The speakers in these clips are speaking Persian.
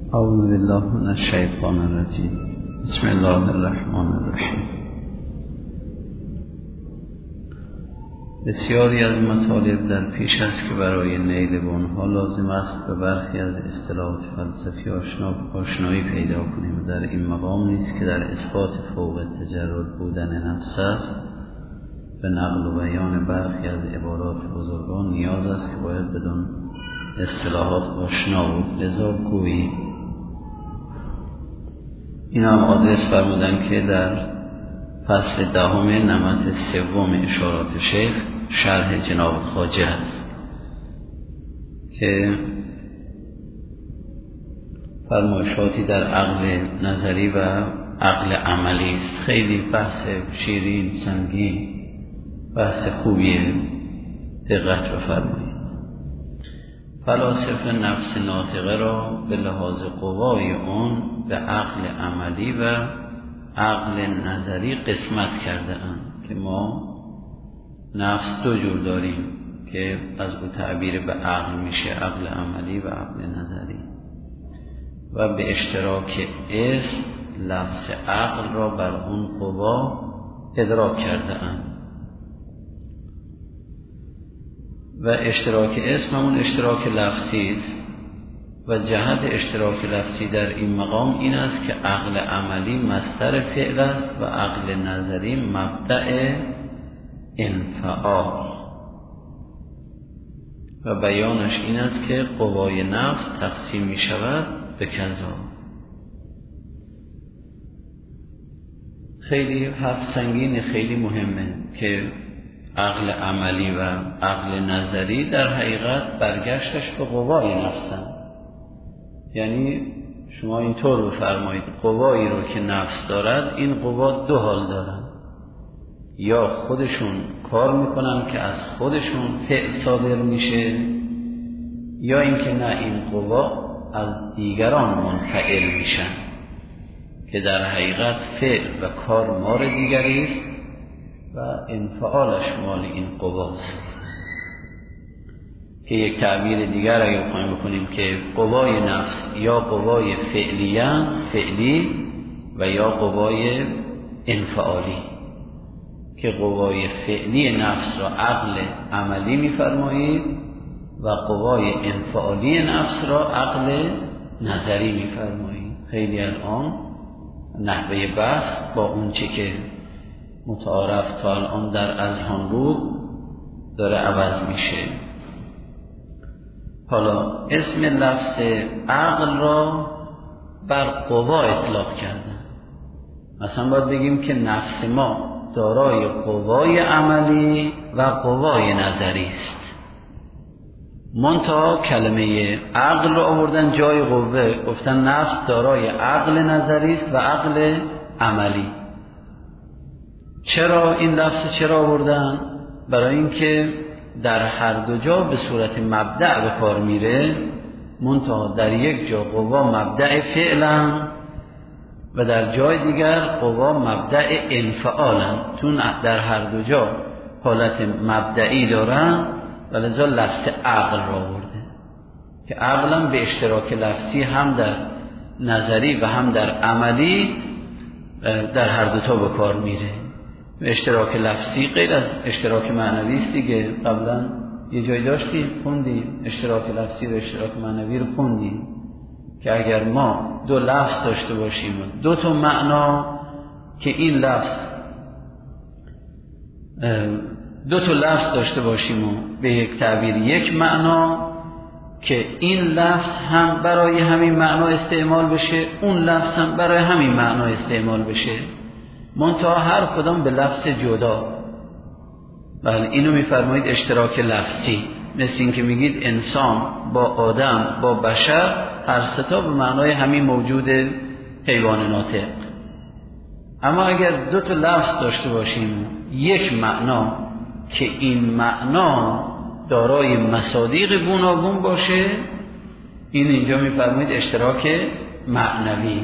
اعوذ بالله من الشیطان الرجیم. بسم الله الرحمن الرحیم. بسیاری از مطالب در پیش است که برای نیل به آنها لازم است به برخی از اصطلاحات فلسفی آشنایی پیدا کنیم. در این مقام نیست که در اثبات فوق تجرد بودن نفس است به نقل و بیان برخی از عبارات بزرگان نیاز است که باید بدون اصطلاحات آشنا بود. لذا گویی این هم آدرس فرمودن که در فصل 10 نمط 3 اشارات شیخ شرح جناب خواجه است که فرمایشاتی در عقل نظری و عقل عملی است. خیلی بحث شیرین سنگین، بحث خوبیه، دقت بفرمایید. فلاسفه نفس ناطقه را به لحاظ قوای اون به عقل عملی و عقل نظری قسمت کرده اند که ما نفس 2 جور داریم که از او تعبیر به عقل میشه، عقل عملی و عقل نظری، و به اشتراک اسم لفظ عقل را بر اون قوا ادراک کرده اند. و اشتراک اسم همون اشتراک لفظی است و جهت اشتراک لفظی در این مقام این است که عقل عملی مصدر فعل است و عقل نظری مبدأ انفعال، و بیانش این است که قوای نفس تقسیم می شود به کذا. خیلی حرف سنگین، خیلی مهمه که عقل عملی و عقل نظری در حقیقت برگشتش به قوای نفسن. یعنی شما اینطور بفرمایید قوایی رو که نفس دارد، این قوا 2 حال دارن: یا خودشون کار میکنن که از خودشون فعل صادر میشه، یا اینکه نه، این قوا از دیگران منفعل میشن که در حقیقت فعل و کار مال دیگری است و انفعالش مال این قواست. که یک تعبیر دیگر اگه بخوایم بکنیم که قوای نفس یا قوای فعلی و یا قوای انفعالی، که قوای فعلی نفس را عقل عملی می‌فرمایید و قوای انفعالی نفس را عقل نظری می‌فرمایید. خیلی الان نحوه بحث با اون چه که متعارف تا الان در اذهان بود داره عوض میشه. حالا اسم لفظ عقل را بر قوا اطلاق کردن. مثلا باید بگیم که نفس ما دارای قوای عملی و قوای نظری است. منتها کلمه عقل رو آوردن جای قوه، گفتن نفس دارای عقل نظری است و عقل عملی. چرا این لفظ چرا آوردن؟ برای اینکه در هر دو جا به صورت مبدأ به کار میره، منتها در یک جا قوا مبدأ فعلا و در جای دیگر قوا مبدأ انفعالا. چون در هر دو جا حالت مبدئی دارن و لذا لفظ عقل را آورده که عقلا به اشتراک لفظی هم در نظری و هم در عملی در هر دو تا به کار میره. اشتراک لفظی غیر از اشتراک معنوی است دیگه. قبلا یه جای داشتیم خوندیم اشتراک لفظی و اشتراک معنوی رو خوندیم که اگر ما 2 لفظ داشته باشیم و 2 تا معنا، که این لفظ 2 تا لفظ داشته باشیم و به یک تعبیر یک معنا، که این لفظ هم برای همین معنا استعمال بشه، اون لفظ هم برای همین معنا استعمال بشه، منتها هر کدام به لفظ جدا. بله، اینو میفرمایید اشتراک لفظی. مثل این که میگید انسان با آدم با بشر هر ستا به معنای همین موجود حیوان ناطق. اما اگر 2 تا لفظ داشته باشیم یک معنا، که این معنا دارای مصادیق گوناگون باشه، این اینجا میفرمایید اشتراک معنوی.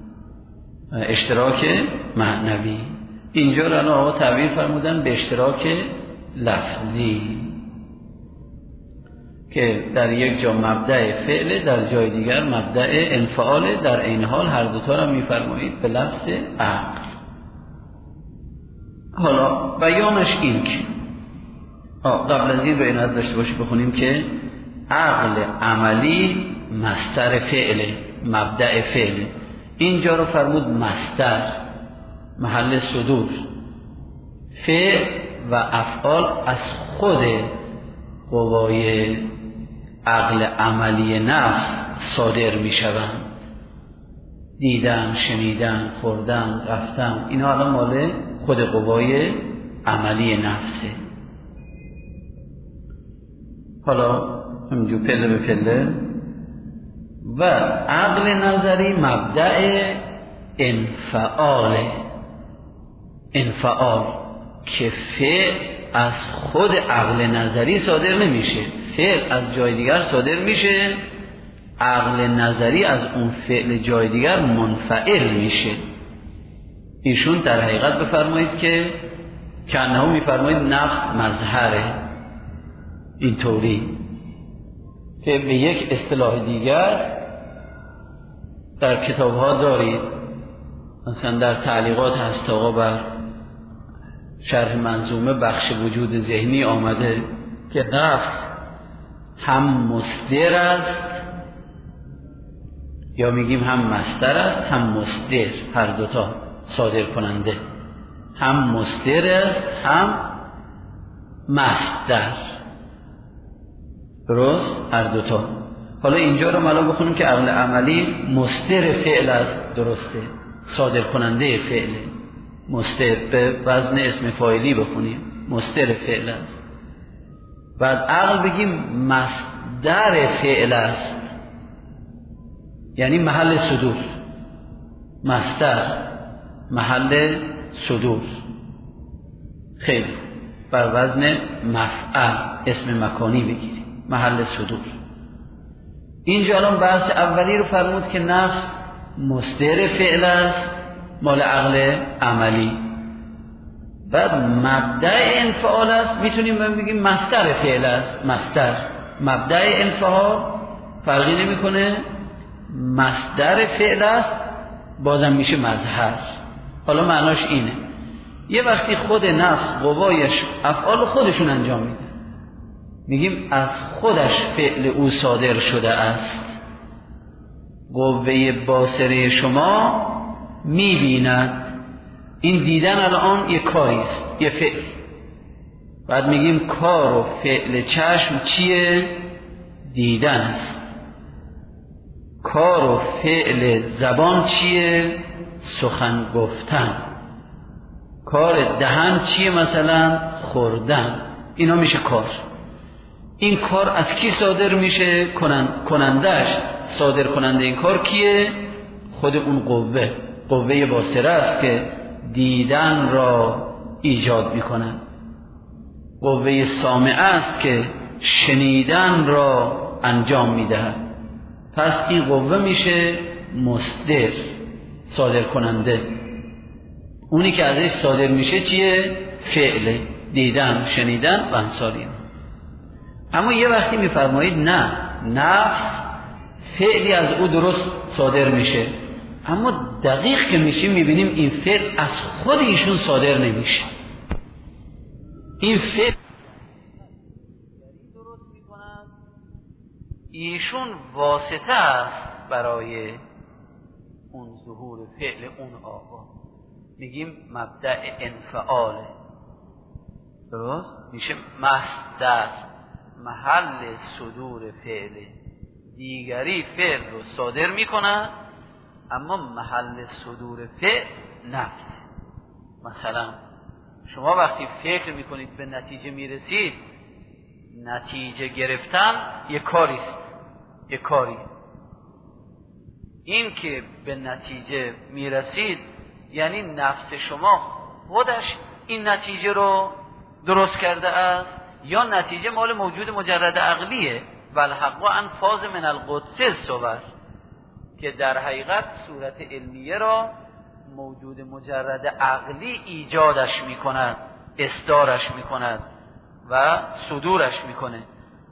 اشتراک معنوی اینجا را آقا تعبیر فرمودن به اشتراک لفظی، که در یک جا مبدأ فعل، در جای دیگر مبدأ انفعال، در این حال هر دوتا را میفرمایید به لفظ عقل. حالا بیانش این که قبل از این رو اینت داشته باشی بخونیم که عقل عملی مصدر فعله، مبدأ فعله. اینجا رو فرمود مصدر، محل صدور. فعل و افعال از خود قوای عقل عملی نفس صادر می شوند. دیدن، شنیدن، خوردن، رفتن، اینا الان مال خود قوای عملی نفسه. حالا همینجور پله به پله. و عقل نظری مبدأ انفعاله، انفعال که فعل از خود عقل نظری صادر نمیشه، فعل از جای دیگر صادر میشه، عقل نظری از اون فعل جای دیگر منفعل میشه. ایشون در حقیقت بفرمایید که کنه میفرمایید نفس مظهره، اینطوری که به یک اصطلاح دیگر در کتاب ها دارید، مثلا در تعلیقات هست آقا بر شرح منظومه بخش وجود ذهنی آمده که نفس هم مصدر است، یا میگیم هم مصدر است هم مصدر، هر دوتا صادر کننده، هم مصدر است هم مصدر، درست؟ هر دوتا. حالا اینجا رو مالا بخونیم که عقل عملی مصدر فعل است، درسته، صادر کننده فعل، مصدر به وزن اسم فاعلی بخونیم، مصدر فعل است. بعد عقل بگیم مصدر فعل است، یعنی محل صدور، مصدر محل صدور. خیلی بر وزن مفعل اسم مکانی بگیریم، محل صدور. اینجا الان بحث اولی رو فرمود که نفس مصدر فعل است، مال عقل عملی. بعد مبدأ انفعال است، میتونیم بگیم مصدر فعل است، مصدر مبدأ انفعال فرقی نمیکنه، مصدر فعل است، بازم میشه مظهر. حالا معناش اینه یه وقتی خود نفس قوایش افعال خودشون انجام میده، میگیم از خودش فعل او صادر شده است. قوه باصره شما میبیند، این دیدن الان یه کاری است، یه فعل. بعد میگیم کار و فعل چشم چیه؟ دیدن است. کار و فعل زبان چیه؟ سخن گفتن. کار دهن چیه؟ مثلا خوردن. اینا میشه کار. این کار از کی صادر میشه؟ کنندش، صادر کننده این کار کیه؟ خود اون قوه باصره است که دیدن را ایجاد میکنه. قوه سامعه است که شنیدن را انجام میدهد. پس این قوه میشه مصدر، صادر کننده. اونی که ازش صادر میشه چیه؟ فعل، دیدن، شنیدن و امثال. اما یه وقتی میفرمایید نه، نفس فعلی از او درست صادر میشه، اما دقیق که میشیم میبینیم این فعل از خود ایشون صادر نمیشه. این فعل درست میکنن، ایشون واسطه است برای اون ظهور فعل اون آقا. میگیم مبدأ انفعاله، درست؟ میشه مصدر، محل صدور فعل. دیگری فعل رو صادر میکنن، اما محل صدور فعل نفس. مثلا شما وقتی فکر میکنید به نتیجه میرسید، نتیجه گرفتن یک کاریست، یک کاری. این که به نتیجه میرسید یعنی نفس شما خودش این نتیجه رو درست کرده است، یا نتیجه مال موجود مجرد عقلیه. والحق انفاذ من القدس صور، که در حقیقت صورت علمیه را موجود مجرد عقلی ایجادش میکند، اصدارش میکند و صدورش میکنه.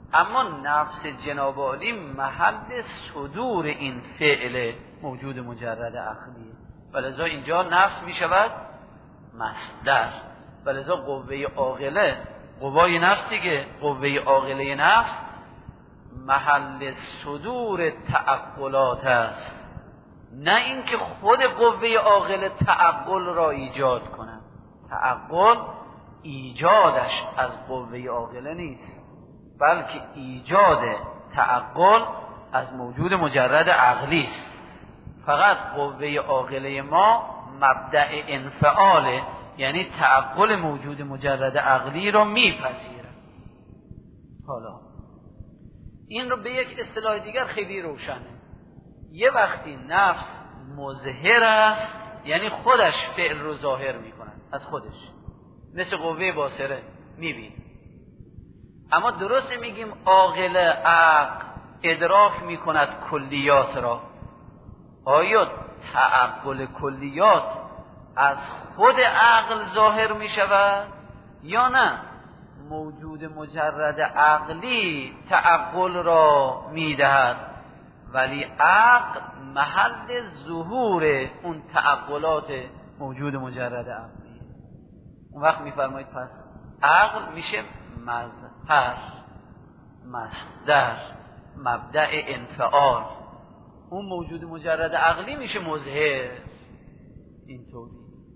اما نفس جناب عالی محل صدور این فعل موجود مجرد عقلیه، ولذا اینجا نفس می شود مصدر، ولذا قوه عاقله، قوای نفس دیگه، قوه عاقله نفس محل صدور تعقلات است، نه اینکه خود قوه عاقله تعقل را ایجاد کند. تعقل ایجادش از قوه عاقله نیست، بلکه ایجاد تعقل از موجود مجرد عقلی است. فقط قوه عاقله ما مبدأ انفعاله، یعنی تعقل موجود مجرد عقلی را میپذیره. حالا این رو به یک اصطلاح دیگر خیلی روشنه. یه وقتی نفس مظهر است، یعنی خودش فعل رو ظاهر میکنه از خودش، مثل قوه باصره میبینه. اما درست میگیم عاقل عقل ادراک میکند کلیات را. آیا تعقل کلیات از خود عقل ظاهر میشود یا نه موجود مجرد عقلی تعقل را میدهد، ولی عقل محل ظهور اون تعقلات موجود مجرد عقلی. اون وقت میفرمایید پس عقل میشه مظهر، مصدر، مبدأ انفعال، اون موجود مجرد عقلی میشه مظهر. اینطوری.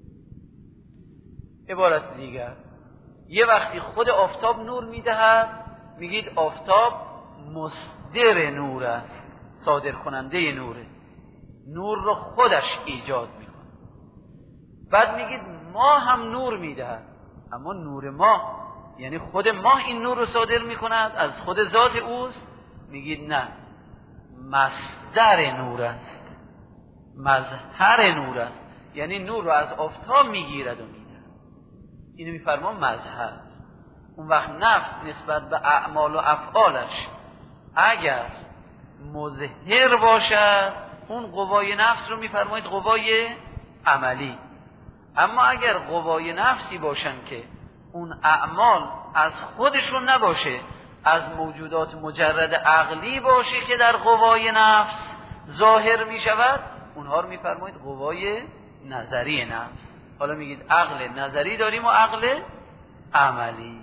عبارت دیگر، یه وقتی خود آفتاب نور میدهد میگید آفتاب مصدر نور است، صادر کننده نوره، نور رو خودش ایجاد میکنه. بعد میگید ماه هم نور میدهد، اما نور ماه یعنی خود ماه این نور رو صادر میکند، از خود ذات اوست. میگید نه، مصدر نور است، مظهر نور است، یعنی نور رو از آفتاب میگیرد و میدهد. اینو میفرما مظهر. اون وقت نفس نسبت به اعمال و افعالش اگر مظهر باشد، اون قوای نفس رو میفرمایید قوای عملی. اما اگر قوای نفسی باشن که اون اعمال از خودشون نباشه، از موجودات مجرد عقلی باشه که در قوای نفس ظاهر می شود، اونها رو میفرمایید قوای نظری نفس. حالا میگید عقل نظری داریم و عقل عملی.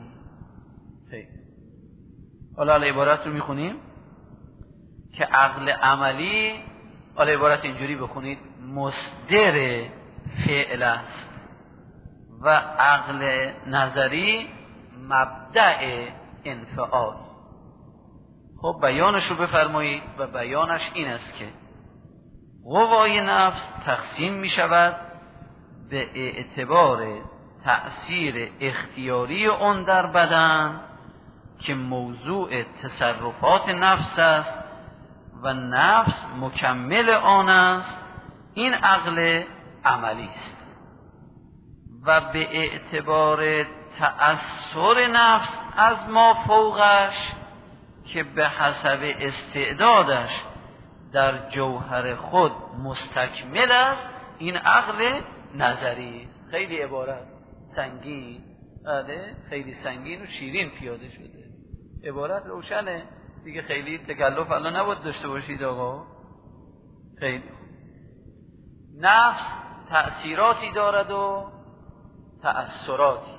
حالا عبارت رو میخونیم که عقل عملی، حالا عبارت اینجوری بخونید، مصدر فعل است و عقل نظری مبدأ انفعال. خب بیانش رو بفرمایید. و بیانش این است که قوای نفس تقسیم می شود به اعتبار تأثیر اختیاری اون در بدن که موضوع تصرفات نفس است و نفس مکمل آن است، این عقل عملی است. و به اعتبار تأثیر نفس از ما فوقش که به حسب استعدادش در جوهر خود مستکمل است، این عقل نظری. خیلی عبارت سنگین، خیلی سنگین و شیرین پیاده شده. عبارت روشنه دیگه، خیلی تکلف الان نباید داشته باشید آقا. خیلی نفس تأثیراتی دارد و تأثیراتی.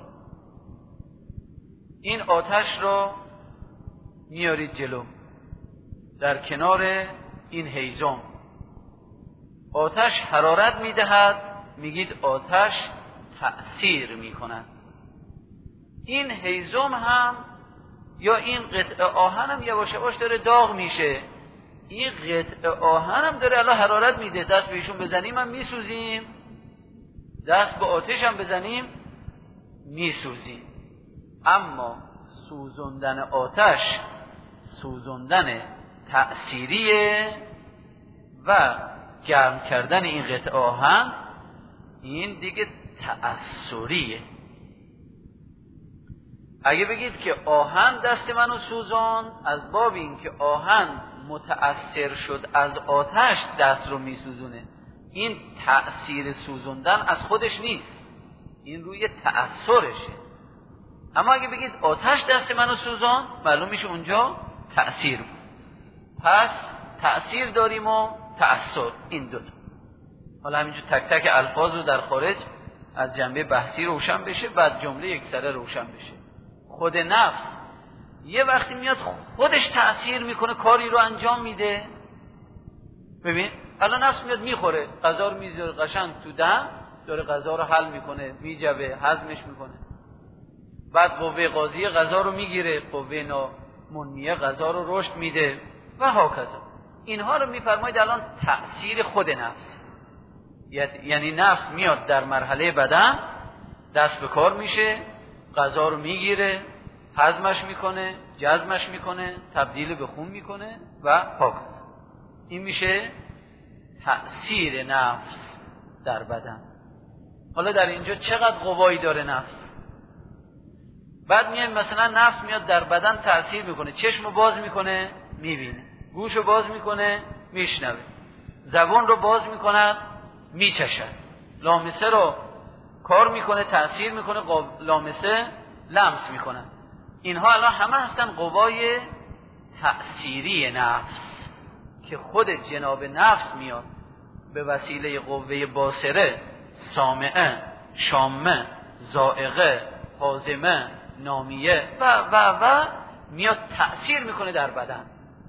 این آتش رو میارید جلو در کنار این هیزم، آتش حرارت میدهد، میگید آتش تأثیر میکند. این هیزم هم یا این قطعه آهن هم یواش یواش داره داغ میشه، این قطعه آهن هم داره الان حرارت میده، دست بهشون بزنیم هم میسوزیم، دست به آتش هم بزنیم میسوزیم. اما سوزندن آتش سوزندن تأثیریه و گرم کردن این قطعه آهن این دیگه تأثیریه. اگه بگید که آهن دست منو سوزان، از باب این که آهن متأثر شد از آتش دست رو میسوزونه، این تأثیر سوزندن از خودش نیست، این روی تأثیرشه. اما اگه بگید آتش دست منو سوزان، معلوم میشه اونجا تأثیر بود. پس تأثیر داریم و تأثیر، این دو تا. حالا همینجور تک تک الفاظ رو در خارج از جنبه بحثی روشن بشه، بعد جمله یک سره روشن بشه. خود نفس یه وقتی میاد خودش تأثیر میکنه، کاری رو انجام میده. ببین الان نفس میاد میخوره، غذا رو میذاره قشنگ تو دهن، داره غذا رو حل میکنه، میجوه، هضمش میکنه. بعد قوه قاضیه غذا رو میگیره، قوه نامنیه غذا رو رشد میده و هاکذا. اینها رو میفرمایید الان تأثیر خود نفس. یعنی نفس میاد در مرحله بدن، دست به کار میشه، غذا رو میگیره، هضمش میکنه، جذبش میکنه، تبدیل به خون میکنه و هاکذا. این میشه تأثیر نفس در بدن. حالا در اینجا چقدر قوایی داره نفس؟ بعد میایم مثلا نفس میاد در بدن تأثیر میکنه، چشم رو باز میکنه میبینه، گوش رو باز میکنه میشنوه، زبان رو باز میکنه میچشد، لامسه رو کار میکنه، تأثیر میکنه، لامسه لمس میکنه. اینها الان همه هستن قوای تأثیری نفس که خود جناب نفس میاد به وسیله قوه باصره، سامعه، شامه، ذائقه، هاضمه، نامیه و میاد تأثیر میکنه در بدن،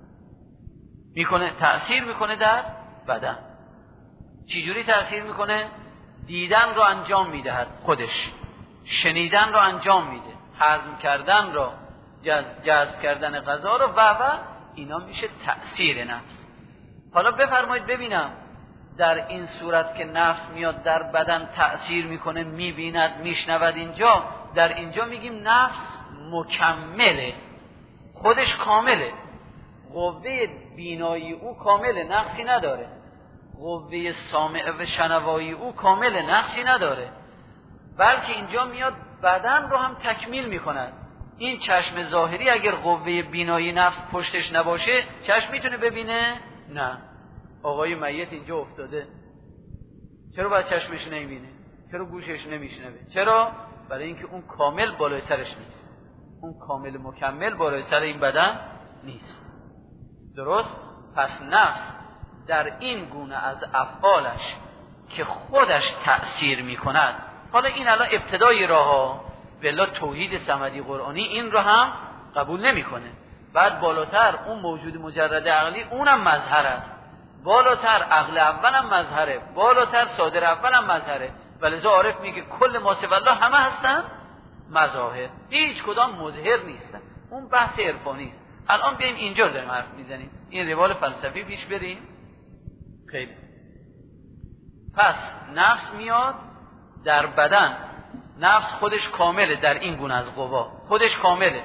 تأثیر میکنه در بدن. چجوری تأثیر میکنه؟ دیدن رو انجام میدهد خودش، شنیدن رو انجام میده، هضم کردن رو، جذب کردن غذا رو و اینا میشه تأثیر نفس. حالا بفرمایید ببینم در این صورت که نفس میاد در بدن تأثیر میکنه، میبیند، میشنود، در اینجا میگیم نفس مکمله، خودش کامله. قوه بینایی او کامله، نقصی نداره. قوه سامعه و شنوایی او کامله، نقصی نداره. بلکه اینجا میاد بدن رو هم تکمیل میکند. این چشم ظاهری اگر قوه بینایی نفس پشتش نباشه، چشم میتونه ببینه؟ نه. آقای میت اینجا افتاده، چرا باید چشمش نمیبینه؟ چرا گوشش نمیشنوه؟ چرا؟ برای اینکه اون کامل بالای سرش نیست، اون کامل مکمل بالای سر این بدن نیست. درست؟ پس نفس در این گونه از افعالش که خودش تأثیر میکند، حالا این الان ابتدای راه ها، بلا توحید صمدی قرآنی این رو هم قبول نمیکنه. بعد بالاتر اون موجود مجرد عقلی اونم مظهر است، بالاتر عقل اولم مظهره، بالاتر صادر اولم مظهره. ولذا عارف میگه کل ما سوی الله همه هستن مظاهر، هیچ کدام مظهر نیستن. اون بحث عرفانی است. الان بیایم اینجا داریم حرف میزنیم، این روال فلسفی پیش بریم. خیلی پس نفس میاد در بدن، نفس خودش کامله، در این گونه از قوا خودش کامله،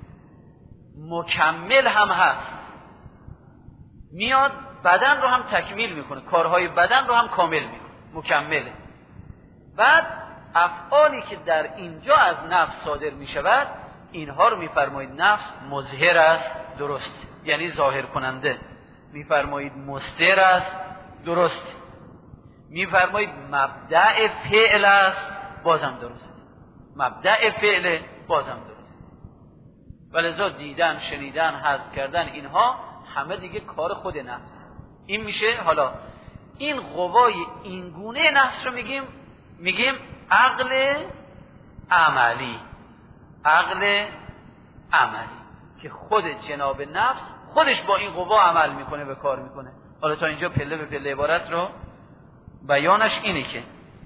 مکمل هم هست، میاد بدن رو هم تکمیل میکنه، کارهای بدن رو هم کامل میکنه، مکمله. بعد افعالی که در اینجا از نفس صادر میشود، اینها رو میفرمایید نفس مظهر است، درست، یعنی ظاهر کننده. میفرمایید مصدر است، درست. میفرمایید مبدأ فعل است، بازم درست. مبدأ فعل بازم درست. ولذا دیدن، شنیدن، هضم کردن، اینها همه دیگه کار خود نفس. این میشه. حالا این قوای اینگونه نفس رو میگیم عقل عملی. عقل عملی که خود جناب نفس خودش با این قوا عمل میکنه و کار میکنه. حالا تا اینجا پله به پله عبارت رو بیانش اینه که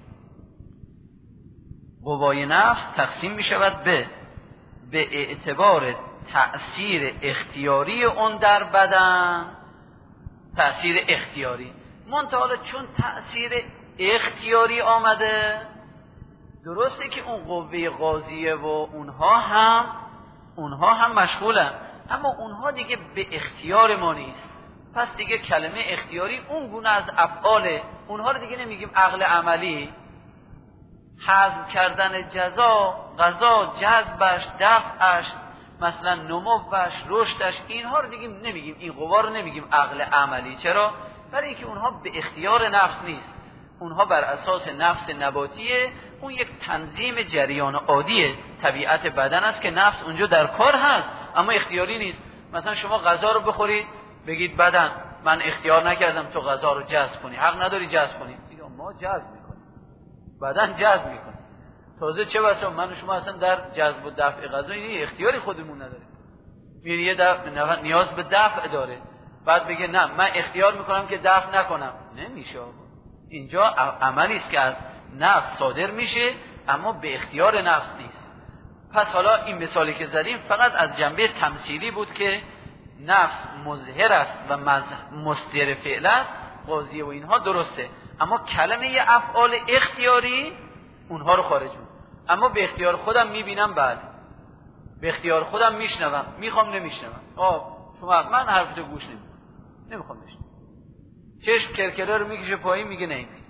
قوای نفس تقسیم میشود به اعتبار تأثیر اختیاری اون در بدن، تأثیر اختیاری. منتها چون تأثیر اختیاری آمده، درسته که اون قوه قاضیه و اونها هم مشغولن، اما اونها دیگه به اختیار ما نیست. پس دیگه کلمه اختیاری اون گونه از افعاله، اونها رو دیگه نمیگیم عقل عملی. هضم کردن غذا، جذبش، دفعش، مثلا نموش، رشدش، اینها رو دیگه نمیگیم، این قوا رو نمیگیم عقل عملی. چرا؟ برای اینکه اونها به اختیار نفس نیست، اونها بر اساس نفس نباتیه، اون یک تنظیم جریان عادی طبیعت بدن است که نفس اونجا در کار هست اما اختیاری نیست. مثلا شما غذا رو بخورید بگید بدن من اختیار نکردم تو غذا رو جذب کنی، حق نداری جذب کنی. دیگه ما جذب میکنیم، بدن جذب میکنه. تازه چه بسا من و شما اصلا در جذب و دفع غذا این اختیاری خودمون نداریم. یه دفع نیاز به دفع داره، بعد بگه نه من اختیار میکنم که دفع نکنم. نمیشه. اینجا عملی است که از نفس صادر میشه اما به اختیار نفس نیست. پس حالا این مثالی که زدیم فقط از جنبه تمثیلی بود که نفس مظهر است و مصدر فعل است، قاضیه و اینها درسته، اما کلمه افعال اختیاری اونها رو خارج بود. اما به اختیار خودم میبینم، بله به اختیار خودم میشنوم، میخوام نمیشنوم. شما من حرفتو گوش نمیخوام بشنوم. چشم کرکره رو میکشه پایین میگه نمیبینم.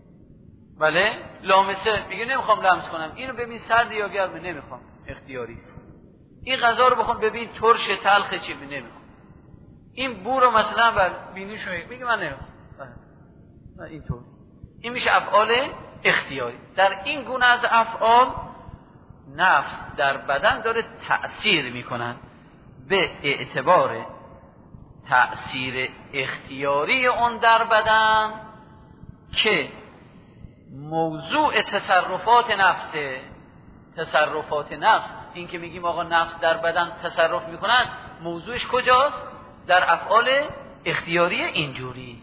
بله لامسه میگه نمیخوام لمس کنم، اینو ببین سرد یا گرمه، نمیخوام، اختیاری است. این غذا رو بخوام ببین ترش تلخ چی، نمیخوام. این بو رو مثلا بر بینیشو میگه من نمیخوام. اینطور این میشه افعال اختیاری. در این گونه از افعال نفس در بدن داره تأثیر میکنن به اعتبار تأثیر اختیاری اون در بدن که موضوع تصرفات نفسه. تصرفات نفس، این که میگیم آقا نفس در بدن تصرف میکنن، موضوعش کجاست؟ در افعال اختیاری اینجوری.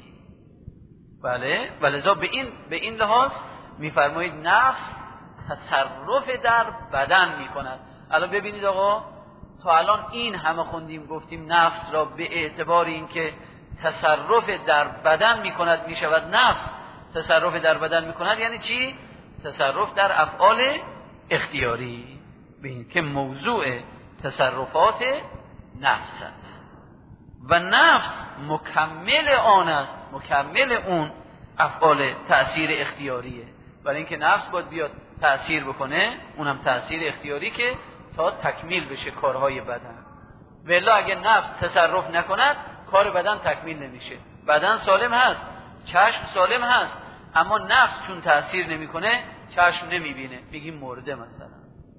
بله ولذا به این لحاظ میفرمایید نفس تصرف در بدن میکند. الان ببینید آقا تا الان این همه خوندیم گفتیم نفس را به اعتبار اینکه تصرف در بدن میکند میشود نفس تصرف در بدن میکند. یعنی چی؟ تصرف در افعال اختیاری، ببین که موضوع تصرفات نفس است و نفس مکمل آن است، مکمل اون افعال تأثیر اختیاریه. برای اینکه نفس باید بیاد تأثیر بکنه، اونم تأثیر اختیاری که تا تکمیل بشه کارهای بدن. ولی اگه نفس تصرف نکند کار بدن تکمیل نمیشه. بدن سالم هست، چشم سالم هست، اما نفس چون تأثیر نمیکنه چشم نمیبینه، بگیم مرده مثلا.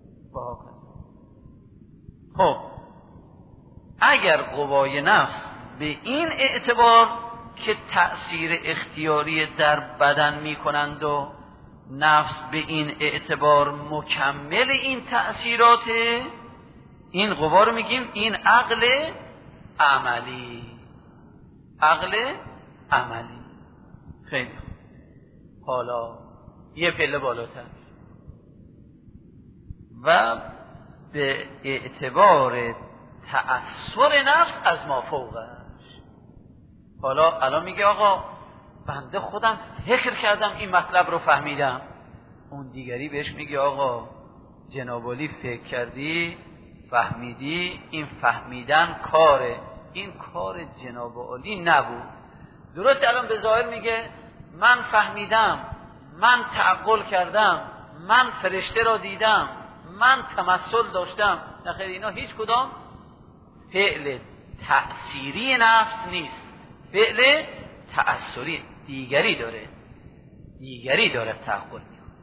خب اگر قوای نفس به این اعتبار که تأثیر اختیاری در بدن میکنند و نفس به این اعتبار مکمل این تأثیرات، این قوا رو میگیم این عقل عملی. عقل عملی. خیلی خوب. حالا یه پله بالاتر و به اعتبار تأثیر نفس از ما فوقش. حالا الان میگه آقا بنده خودم فکر کردم این مطلب رو فهمیدم. اون دیگری بهش میگه آقا جناب عالی فکر کردی فهمیدی، این فهمیدن کاره، این کار جناب عالی نبود. درست الان به ظاهر میگه من فهمیدم، من تعقل کردم، من فرشته را دیدم، من تمثل داشتم. نخیر اینا هیچ کدام فعل تأثیری نفس نیست، فعل تأثیری دیگری داره. دیگری داره تعقل میکنه،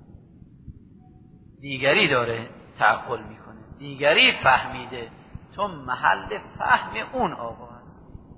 دیگری داره تعقل میکنه، دیگری فهمیده، تو محل فهم اون آقا هست.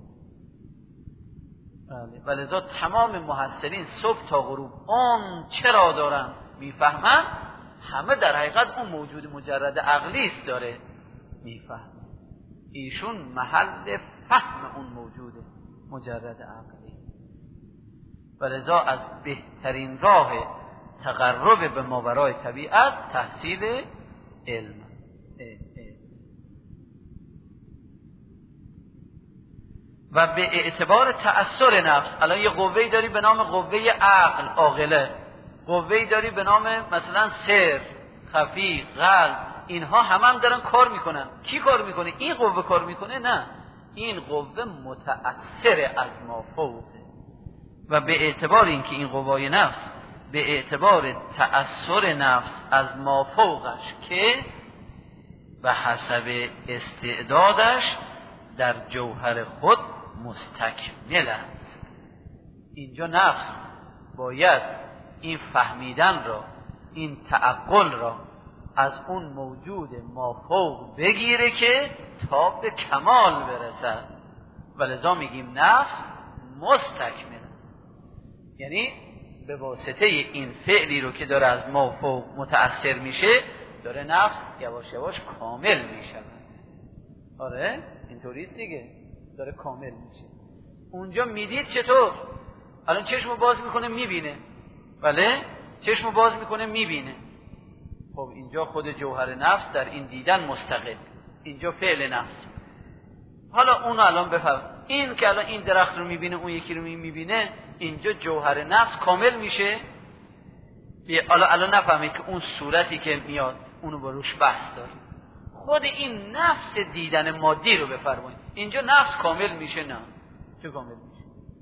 بله. ولذا تمام محسنین صبح تا غروب اون چرا دارن میفهمن، همه در حقیقت اون موجود مجرد عقلی است داره میفهمه. ایشون محل فهم اون موجود مجرد عقلی. ولذا از بهترین راه تقرب به ماورای طبیعت تحصیل علم. و به اعتبار تأثیر نفس، الان یه قوه‌ای داری به نام قوه عقل، عاقله، قوه‌ای داری به نام مثلا سر، خفی، قلب، اینها هم دارن کار میکنن. کی کار میکنه؟ این قوه کار میکنه؟ نه، این قوه متأثر از ما فوقه. و به اعتبار اینکه این قوای نفس به اعتبار تأثیر نفس از ما فوقش که به حسب استعدادش در جوهر خود مستکمل است. اینجا نفس باید این فهمیدن را این تعقل را از اون موجود مافوق بگیره که تا به کمال برسد. ولذا میگیم نفس مستکمل، یعنی به واسطه این فعلی رو که داره از مافوق متأثر میشه داره نفس یواش یواش کامل میشه. آره اینطوریست دیگه، داره کامل میشه. اونجا میدید چطور؟ الان چشمو باز میکنه میبینه، بله چشمو باز میکنه میبینه. خب اینجا خود جوهر نفس در این دیدن مستقل، اینجا فعل نفس. حالا اون الان بفهم، این که الان این درخت رو میبینه اون یکی رو میبینه، اینجا جوهر نفس کامل میشه. الان نفهمید که اون صورتی که میاد اونو با روش بحث داره. خود این نفس دیدن مادی رو بفرمایید، اینجا نفس کامل میشه؟ نه، چه کامل میشه؟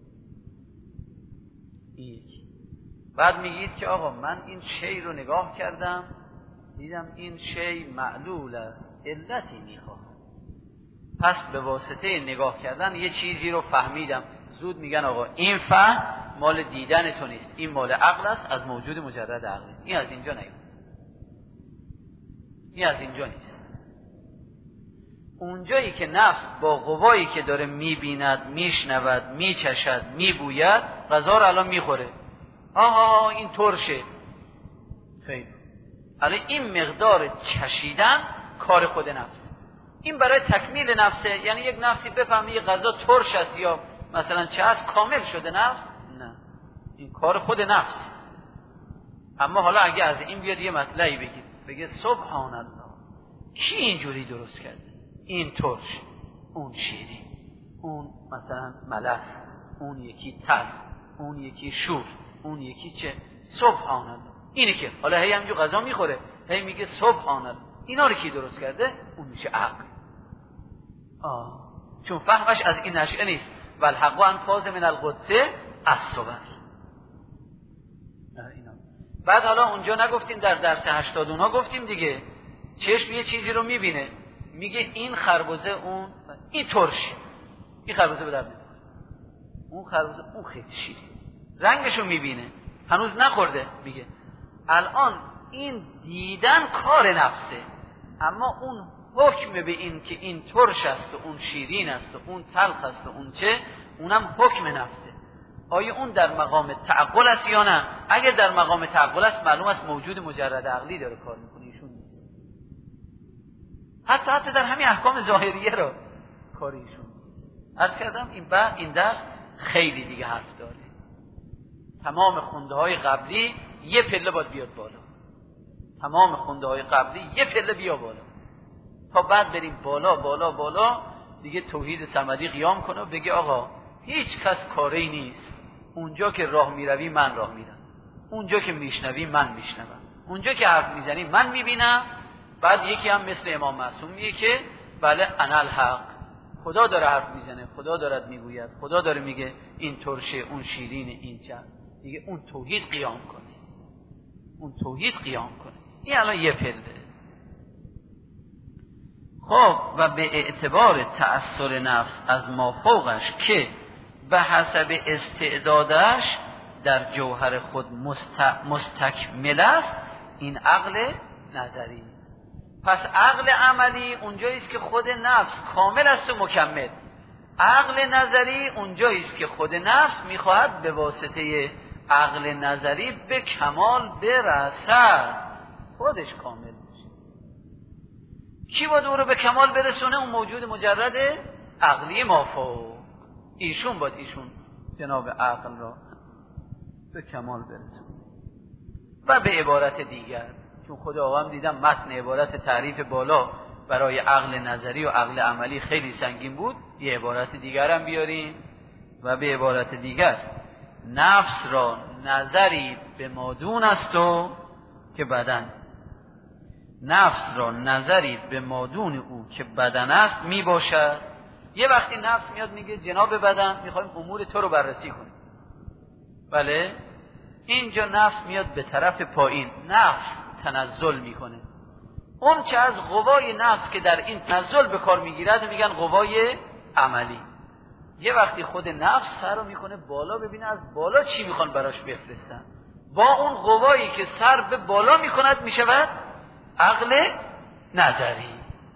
یک. بعد میگید که آقا من این شی رو نگاه کردم دیدم این شی معلول است، علتی میخواد. پس به واسطه نگاه کردن یه چیزی رو فهمیدم، زود میگن آقا این فهم مال دیدن تو نیست، این مال عقل است، از موجود مجرد عقل است. این از اینجا نیست، این از اینجا نیست. اونجایی که نفس با قوایی که داره میبیند، میشنود، میچشد، میبوید، غذا رو الان میخوره، آها این ترشه، خیلی الان این مقدار چشیدن کار خود نفس، این برای تکمیل نفسه. یعنی یک نفسی بفهمه یه غذا ترش است یا مثلا چه است، کامل شده نفس؟ نه، این کار خود نفس. اما حالا اگه از این بیاد یه مطلعی بگید، بگه سبحان الله کی اینجوری درست کرده، این ترش، اون شیرین، اون مثلا ملس، اون یکی تلخ، اون یکی شور، اون یکی چه، سبحان الله. اینه که حالا هی همینجور غذا میخوره هی میگه سبحان الله، اینا رو کی درست کرده؟ اون میشه عقل. چون فهمش از این نشأه نیست. والحق انفاذ من القدس الصبر. بعد حالا اونجا نگفتیم در درس 89 گفتیم دیگه، چشم یه چیزی رو میبینه میگه این خربزه، اون این ترش، این خربزه به درد نمیخوره، اون خربزه اون خیلی شیرین، رنگشو میبینه هنوز نخورده، میگه الان این دیدن کار نفسه، اما اون حکم به این که این ترش است و اون شیرین است و اون تلخ است و اون چه، اونم حکم نفسه. آیا اون در مقام تعقل است یا نه؟ اگر در مقام تعقل است معلوم است موجود مجرد عقلی داره کار میکنه، ایشون نیست. حتی در همین احکام ظاهریه رو کار ایشون نیست. عرض کردم این درس خیلی دیگه حرف داره. تمام خونده های قبلی یه پله باید بیاد بالا، تمام خونده های قبلی یه پله بیا بالا، تا بعد بریم بالا بالا بالا دیگه توحید صمدی قیام کنه و بگه آقا هیچ کس کاری نیست، اونجا که راه میروی من راه میرم، اونجا که میشنوی من میشنوم، اونجا که حرف میزنی من میبینم. بعد یکی هم مثل امام معصوم میگه که بله انا الحق، خدا داره حرف میزنه، خدا دارد میگوید، خدا داره میگه این ترشه، اون شیرینه، این چه، دیگه اون توحید قیام کنه، اون توحید قیام کنه. این الان یه پله. خب و به اعتبار تأثیر نفس از مافوقش که به حسب استعدادش در جوهر خود مستکمل است، این عقل نظری. پس عقل عملی اونجایی است که خود نفس کامل است و مکمل. عقل نظری اونجایی است که خود نفس میخواهد به واسطه عقل نظری به کمال برسد، خودش کامل میشه. کی باید او رو به کمال برسونه؟ اون موجود مجرد عقلی مافوق. ایشون باید جناب عقل را به کمال برسونه. و به عبارت دیگر، چون خود آقا هم دیدم متن عبارت تعریف بالا برای عقل نظری و عقل عملی خیلی سنگین بود، یه عبارت دیگر هم بیاریم. و به عبارت دیگر، نفس را نظری به مادون است و که بدن، نفس را نظری به مادون او که بدن است می باشد. یه وقتی نفس میاد میگه جناب بدن میخوایم امور تو رو بررسی کنیم، بله، اینجا نفس میاد به طرف پایین، نفس تنزل میکنه. اون چه از قوای نفس که در این تنزل به کار میگیرد میگن قوای عملی. یه وقتی خود نفس سر رو میکنه بالا، ببینه از بالا چی میخوان براش بفرستن، با اون قوایی که سر به بالا میکند میشود عقل نظری.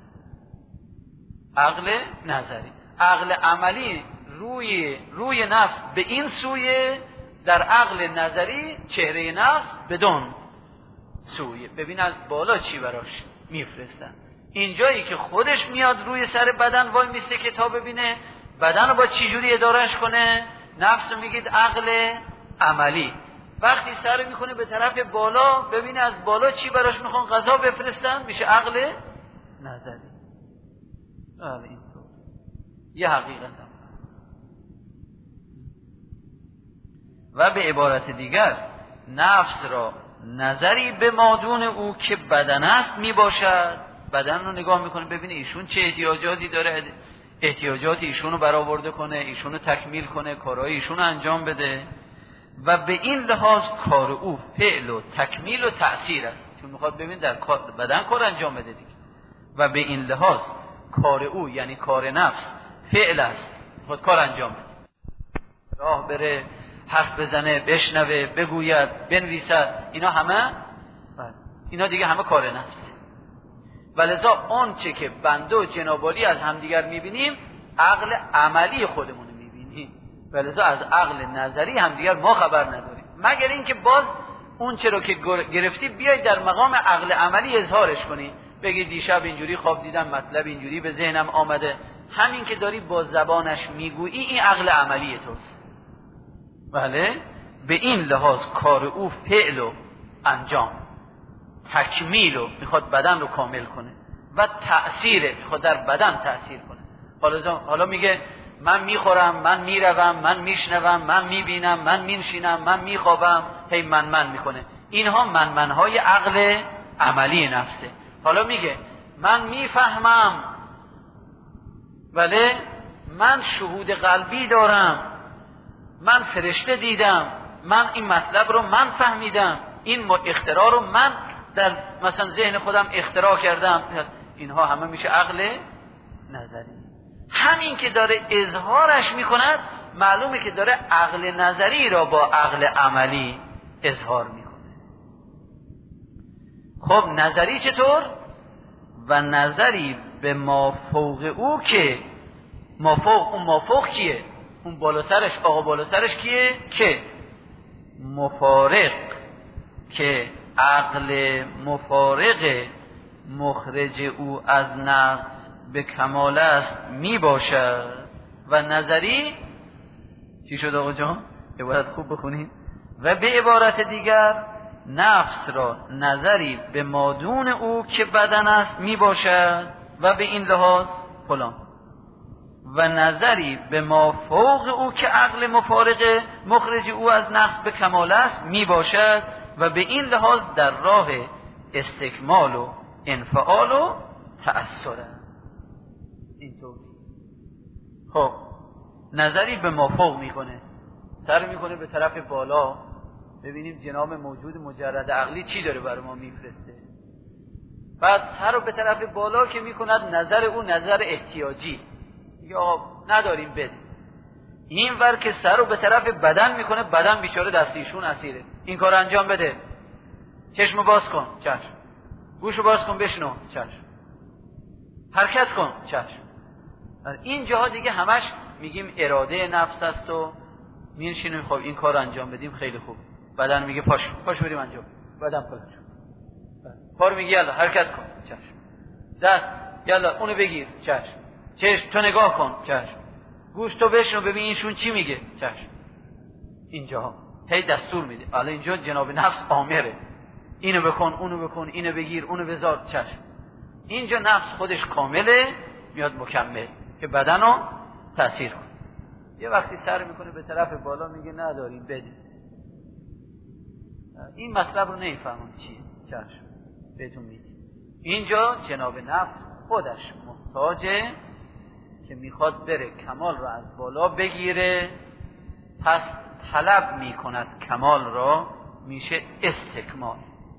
عقل نظری. عقل عملی روی نفس به این سوی، در عقل نظری چهره نفس بدون سوی. ببین از بالا چی براش میفرستن. اینجایی که خودش میاد روی سر بدن وای میسته که تا ببینه بدن رو با چی جوری ادارش کنه، نفس رو میگید عقل عملی. وقتی سر میکنه به طرف بالا ببینه از بالا چی براش میخوان غذا بفرستن، میشه عقل نظری. اینطور یه حقیقت هم. و به عبارت دیگر نفس را نظری به مادون او که بدن است میباشد. بدن رو نگاه میکنه ببینه ایشون چه احتیاجاتی داره، احتیاجات ایشون رو برآورده کنه، ایشون رو تکمیل کنه، کارهای ایشون رو انجام بده. و به این لحاظ کار او فعل و تکمیل و تأثیر است، چون میخواد ببین در بدن کار انجام بده دیگه. و به این لحاظ کار او یعنی کار نفس فعل است، خود کار انجام بده، راه بره، حرف بزنه، بشنوه، بگوید، بنویسد، اینا دیگه همه کار نفسه. ولذا اون چه که بنده و جنابالی از همدیگر میبینیم عقل عملی خودمون رو میبینیم. ولذا از عقل نظری همدیگر ما خبر نداریم، مگر اینکه باز اون چه رو که گرفتی بیای در مقام عقل عملی اظهارش کنی، بگی دیشب اینجوری خواب دیدم، مطلب اینجوری به ذهنم آمده. همین که داری با زبانش میگویی این عقل عملی توست. بله، به این لحاظ کار او فعل و انجام، تکمیل و میخواد بدن رو کامل کنه و تأثیر میخواد در بدن تأثیر کنه. حالا میگه من میخورم، من میروم، من میشنوم، من میبینم، من مینشینم، من میخوابم، هی من میکنه. اینها منهای عقل عملی نفسه. حالا میگه من میفهمم، بله، من شهود قلبی دارم، من فرشته دیدم، من این مطلب رو من فهمیدم، این اختراع رو من در مثلا ذهن خودم اختراع کردم. اینها همه میشه عقل نظری. همین که داره اظهارش میکند معلومه که داره عقل نظری را با عقل عملی اظهار میکنه. خب نظری چطور؟ و نظری به مافوق او که اون مافوق کیه؟ اون بالا سرش، آقا بالا سرش کیه؟ که مفارق، که عقل مفارق مخرج او از نقص به کمال است می باشد. و نظری چی شد آقا جان؟ عبارت خوب بخونید. و به عبارت دیگر نفس را نظری به مادون او که بدن است می باشد و به این لحاظ فلان، و نظری به ما فوق او که عقل مفارق مخرج او از نقص به کمال است می باشد و به این لحاظ در راه استکمال و انفعال و تأثیر. اینطور. خب نظری به ما فوق میکنه، سر میکنه به طرف بالا، ببینیم جناب موجود مجرد عقلی چی داره برای ما میفرسته. بعد سر رو به طرف بالا که میکند نظر او نظر احتیاجی، یا نداریم بده. این ور که سر رو به طرف بدن میکنه، بدن بیچاره دستیشون اسیره، این کار انجام بده، چشم باز کن، چشم، گوشو باز کن بشنو، چشم، حرکت کن، چشم. این جاها دیگه همش میگیم اراده نفس است و میشینیم خب این کار انجام بدیم، خیلی خوب. بدن میگه پاش بریم انجام، بدن پاش، پا میگه یلا حرکت کن، چشم، دست یلا اونو بگیر، چشم تو نگاه کن، چشم، گوش تو بشنو ببین اینشون چی میگه، چشم. اینجاها هی دستور میده. حالا اینجا جناب نفس آمره، اینو بکن، اونو بکن، اینو بگیر، اونو بذار، چشم. اینجا نفس خودش کامله، میاد مکمل که بدنو تأثیر کنه. یه وقتی سر میکنه به طرف بالا میگه نداریم بده، این مطلب رو نمیفهمم چیه، چشم بهتون میگه. اینجا جناب نفس خودش محتاجه که میخواد بره کمال رو از بالا بگیره، پس طلب میکند کمال را، میشه استکمال.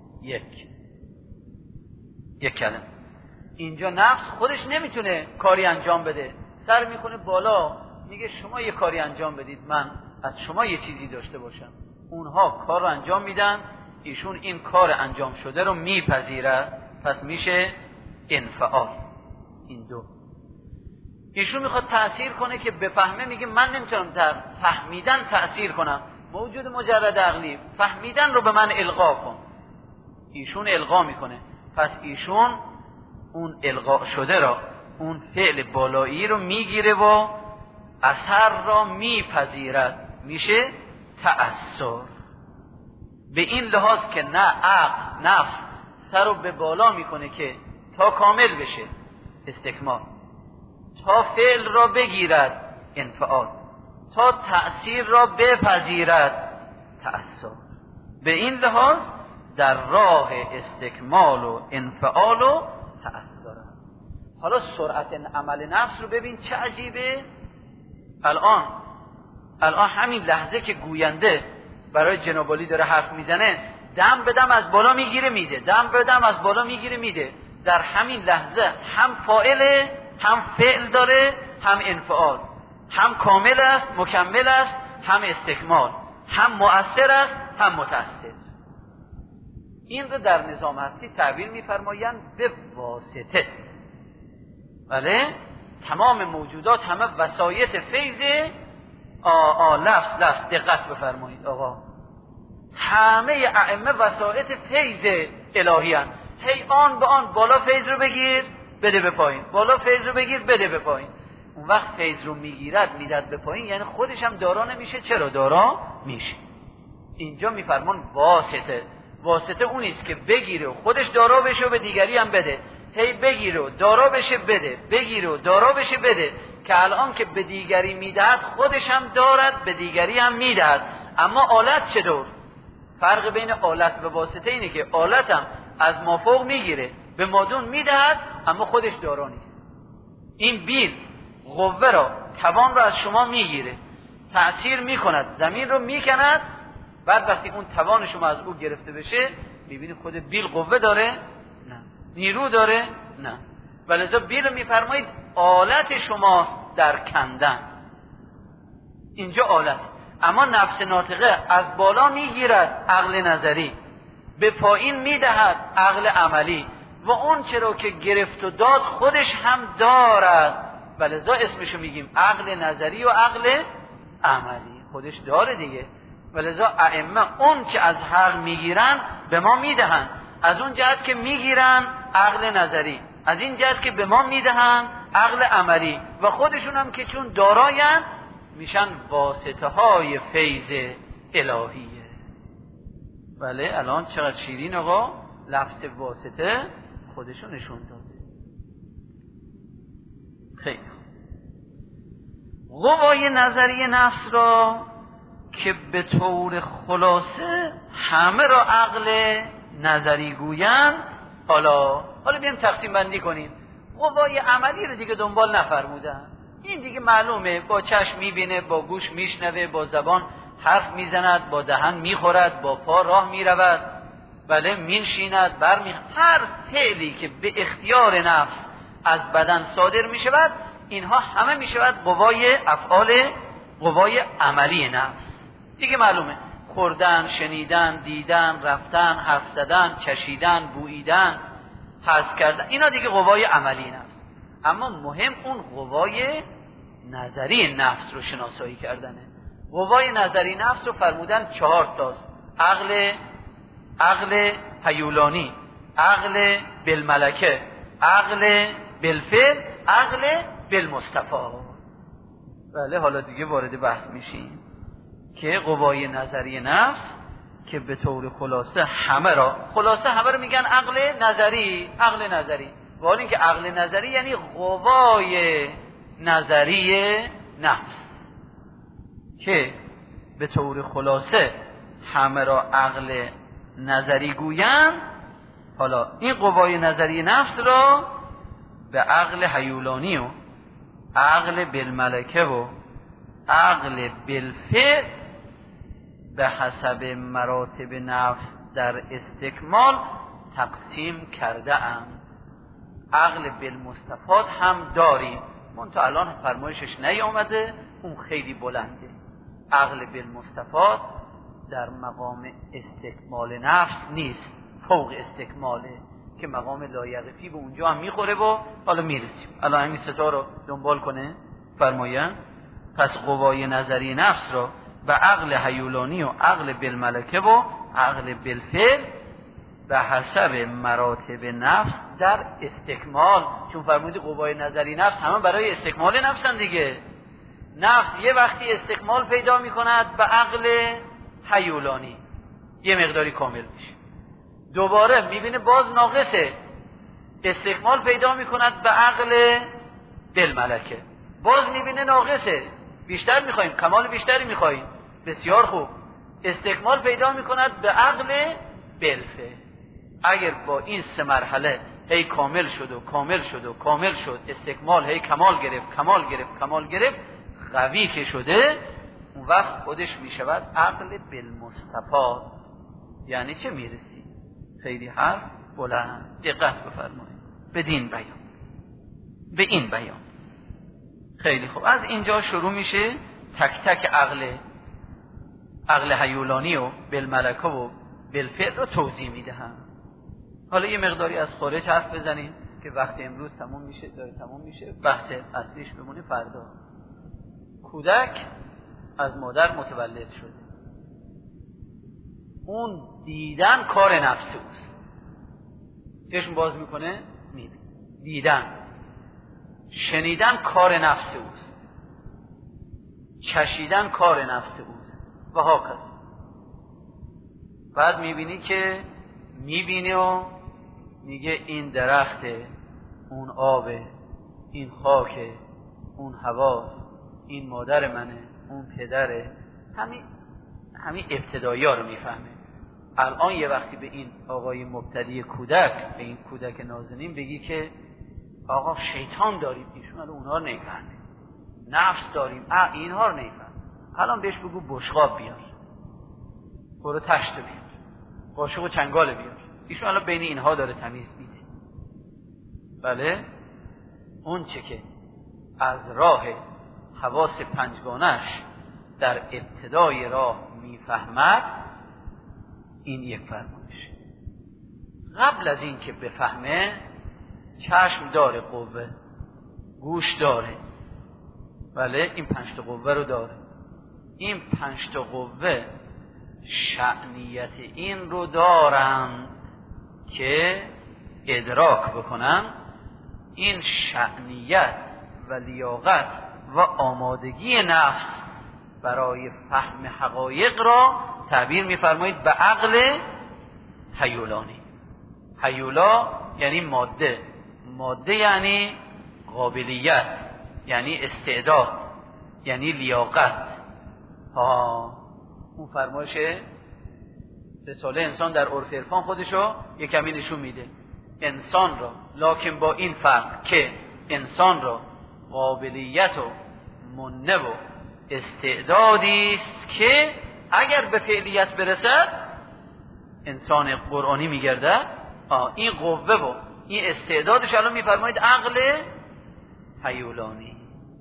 یک کلمه. اینجا نفس خودش نمیتونه کاری انجام بده، سر میکنه بالا میگه شما یه کاری انجام بدید، من از شما یه چیزی داشته باشم. اونها کار رو انجام میدن، ایشون این کار انجام شده رو میپذیرد، پس میشه انفعال. این دو. ایشون میخواد تأثیر کنه که بفهمه، میگه من نمیتونم در فهمیدن تأثیر کنم، موجود مجرد عقلی، فهمیدن رو به من القا کن. ایشون القا میکنه، پس ایشون اون القا شده را، اون فعل بالایی رو میگیره و اثر را میپذیرد، میشه تأثر. به این لحاظ که نه عقل نفس سر رو به بالا میکنه که تا کامل بشه استکمال، تا فعل را بگیرد انفعال، تا تأثیر را بپذیرد تأثر. به این لحاظ در راه استکمال و انفعال و تأثر. حالا سرعت عمل نفس رو ببین چه عجیبه. الان همین لحظه که گوینده برای جناب علی داره حرف میزنه، دم به دم از بالا میگیره میده، دم به دم از بالا میگیره میده. در همین لحظه هم فاعله، هم فعل داره، هم انفعال، هم کامل است، مکمل است، هم استکمال، هم مؤثر است، هم متأثر. این رو در نظام هستی تعبیر میفرمایند به واسطه. بله، تمام موجودات همه وسایط فیض. لفظ دقت بفرمایید آقا، همه ائمه وسایط فیض الهی هستند. هی آن به آن بالا فیض رو بگیر بده به پایین، بالا فیض رو بگیر بده به پایین. اون وقت فیض رو میگیرد میداد به پایین، یعنی خودش هم دارا نمیشه. چرا دارا میشه؟ اینجا میفرمان واسطه اونیست که بگیره و خودش دارا بشه و به دیگری هم بده. هی بگیره و دارا بشه بده، بگیره و دارا بشه بده، که الان که به دیگری میدهد خودش هم دارد، به دیگری هم میدهد. اما آلت چطور؟ فرق بین آلت و واسطه اینه که آلت هم از مافوق میگیره به مادون میدهد، اما خودش دارا نیست. این بیل قوه را، توان را از شما میگیره، تأثیر میکند، زمین رو میکند. بعد وقتی اون توان شما از او گرفته بشه، میبینی خود بیل قوه داره؟ نه. نیرو داره؟ نه. ولذا بیل رو میفرمایید آلت شما در کندن. اینجا آلت. اما نفس ناطقه از بالا میگیرد، عقل نظری، به پایین میدهد، عقل عملی، و اون چرا که گرفت و داد خودش هم دارد. ولذا اسمشو میگیم عقل نظری و عقل عملی، خودش داره دیگه. ولذا ائمه اون که از حق میگیرن به ما میدهن، از اون جهت که میگیرن عقل نظری، از این جهت که به ما میدهن عقل عملی، و خودشون هم که چون دارایان میشن واسطه های فیض الهیه. بله، الان چقدر شیرین آقا لفظ واسطه خودشون نشون داده. خیلی قوای نظری نفس را که به طور خلاصه همه را عقل نظری گویند. حالا بیام تقسیم بندی کنیم. قوای عملی رو دیگه دنبال نفرمودن، این دیگه معلومه، با چشم میبینه، با گوش میشنوه، با زبان حرف میزند، با دهن میخورد، با پا راه میرود، بله مینشیند، هر فعلی که به اختیار نفس از بدن صادر میشود، اینها همه میشود قوای افعال، قوای عملی نفس. دیگه معلومه، خوردن، شنیدن، دیدن، رفتن، حرف زدن، چشیدن، بوییدن، حس کردن، اینا دیگه قوای عملی نفس. اما مهم اون قوای نظری نفس رو شناسایی کردنه. قوای نظری نفس رو فرمودن 4 تاست: عقل هیولانی، عقل بالملکه، عقل بالفعل، عقل بالمصطفی. بله، حالا دیگه وارد بحث میشیم که قوای نظری نفس که به طور خلاصه همه رو میگن عقل نظری. و حالا اینکه عقل نظری یعنی قوای نظری نفس که به طور خلاصه همه را عقل نظری گویند. حالا این قوای نظری نفس را به عقل هیولانی و عقل بالملکه و عقل بالفعل به حسب مراتب نفس در استکمال تقسیم کرده ام. عقل بالمصطفات هم داریم، منتها الان فرمایشش نیامده، اون خیلی بلنده. عقل بالمصطفات در مقام استکمال نفس نیست، فوق استکماله که مقام لایقفی به اونجا هم میخوره و حالا میرسیم. الان همین ستا رو دنبال کنه فرمایند پس قوای نظری نفس رو به عقل هیولانی و عقل بالملکه و عقل بالفعل به حسب مراتب نفس در استکمال، چون فرمودی قوای نظری نفس همه برای استکمال نفسن دیگه. نفس یه وقتی استکمال پیدا میکند به عقل هیولانی، یه مقداری کامل میشه، دوباره میبینه باز ناقصه، استکمال پیدا میکند به عقل بالملکه، باز میبینه ناقصه، بیشتر میخوایم، کمال بیشتری میخوایم، بسیار خوب، استکمال پیدا میکند به عقل بالفعل. اگر با این سه مرحله هی کامل شد و کامل شد و کامل شد، استکمال هی کمال گرفت کمال گرفت کمال گرفت، قوی که شده، اون وقت خودش میشود عقل بالمستفاد. یعنی چه میرسی؟ خیلی حرف بلند، دقت بفرمایید بدین بیان، به این بیان. خیلی خوب، از اینجا شروع میشه تک تک عقل هیولانی و بالملکه و بالفعل رو توضیح میدهم. حالا یه مقداری از خارج حرف بزنیم که وقت امروز تموم میشه، داره تموم میشه، بحث اصلیش بمونه فردا. کودک از مادر متولد شده، اون دیدن کار نفس اوست، چشم باز میکنه میبینه، دیدن، شنیدن کار نفس اوست، چشیدن کار نفس اوست و هاکذا. بعد میبینی که میبینی و میگه این درخته، اون آبه، این خاکه، اون هواست، این مادر منه، اون پدره. همین ابتدایی ها رو میفهمه. الان یه وقتی به این آقای مبتدی کودک، به این کودک نازنین بگی که آقا شیطان داریم، ایشون الان اونها رو نمیفهمه، نفس داریم، اینها رو نمیفهمه. الان بهش بگو بشقاب بیار، برو تشت بیار، قاشق و چنگال بیار، ایشون الان بین اینها داره تمیز میده. بله، اون چه که از راه حواس پنجگانش در ابتدای راه میفهمد، این یک فرمانش. قبل از این که بفهمه، چشم داره قوه، گوش داره، بله، این 5 تا قوه رو داره. این 5 تا قوه شأنیت این رو دارن که ادراک بکنن. این شأنیت و لیاقت و آمادگی نفس برای فهم حقایق را تعبیر می‌فرمایید به عقل هیولانی. هیولا یعنی ماده، ماده یعنی قابلیت، یعنی استعداد، یعنی لیاقت. اون فرمایش رساله انسان در عرف عرفان خودشو یک کمی نشون میده. انسان را، لکن با این فرق که انسان را قابلیت و منه و استعدادی است که اگر به فعلیت برسد انسان قرآنی میگردد. این قوه و این استعدادش الان میفرمایید عقل هیولانی.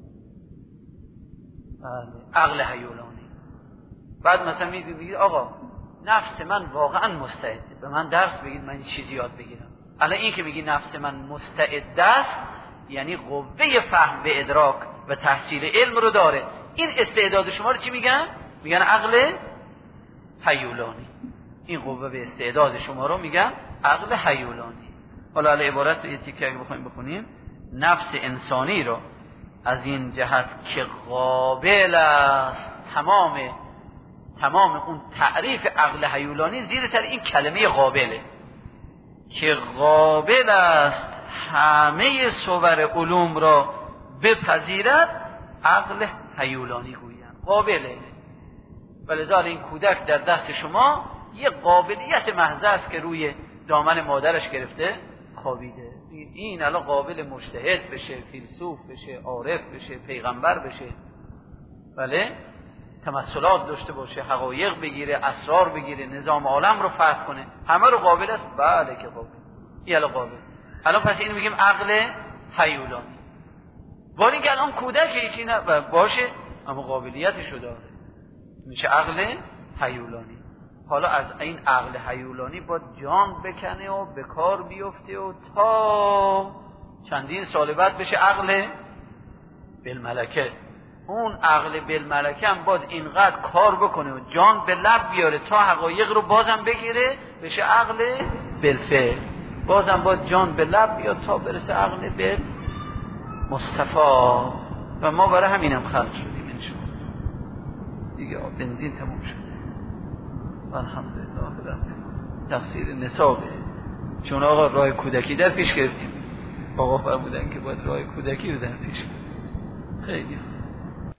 عقل هیولانی. بعد مثلا میگید آقا نفس من واقعا مستعده، به من درس بگید من این چیزی یاد بگیرم. الان این که میگی نفس من مستعد است، یعنی قوه فهم به ادراک و تحصیل علم رو داره. این استعداد شما رو چی میگن؟ میگن عقل هیولانی. این قوه به استعداد شما رو میگن عقل هیولانی. حالا عبارت یه تیکه اگه بخوایم بخونیم، نفس انسانی رو از این جهت که قابل است، تمام اون تعریف عقل هیولانی زیر سر این کلمه قابله، که قابل است همه صور علوم را بپذیرد، عقل هیولانی گویند قابله. ولذا این کودک در دست شما یه قابلیت محض است که روی دامن مادرش گرفته خوابیده. این الان قابل مجتهد بشه، فیلسوف بشه، عارف بشه، پیغمبر بشه، بله، تمثلات داشته باشه، حقایق بگیره، اسرار بگیره، نظام عالم رو فتح کنه، همه رو قابل است. بله که قابل، این الان قابل. الان پس اینو میگیم عقل هیولانی. ولی اینکه الان کودک هیچی باشه اما قابلیتشو داره، میشه عقل هیولانی. حالا از این عقل هیولانی با جان بکنه و به کار بیفته و تا چندین سال بعد بشه عقل بالملکه. اون عقل بالملکه هم باز اینقدر کار بکنه و جان به لب بیاره تا حقایق رو بازم بگیره بشه عقل بالفعل. بازم باز جان به لب بیاد تا برسه عقل بالمصطفی. و ما برای همینم خلق شدیم انشاءالله. دیگه بنزین تموم شد. الحمدلله تقصیر نصابه. چون آقا راه کودکی در پیش گرفتیم. آقا فرمودن که باید راه کودکی رو در پیش گرفتیم. خیلی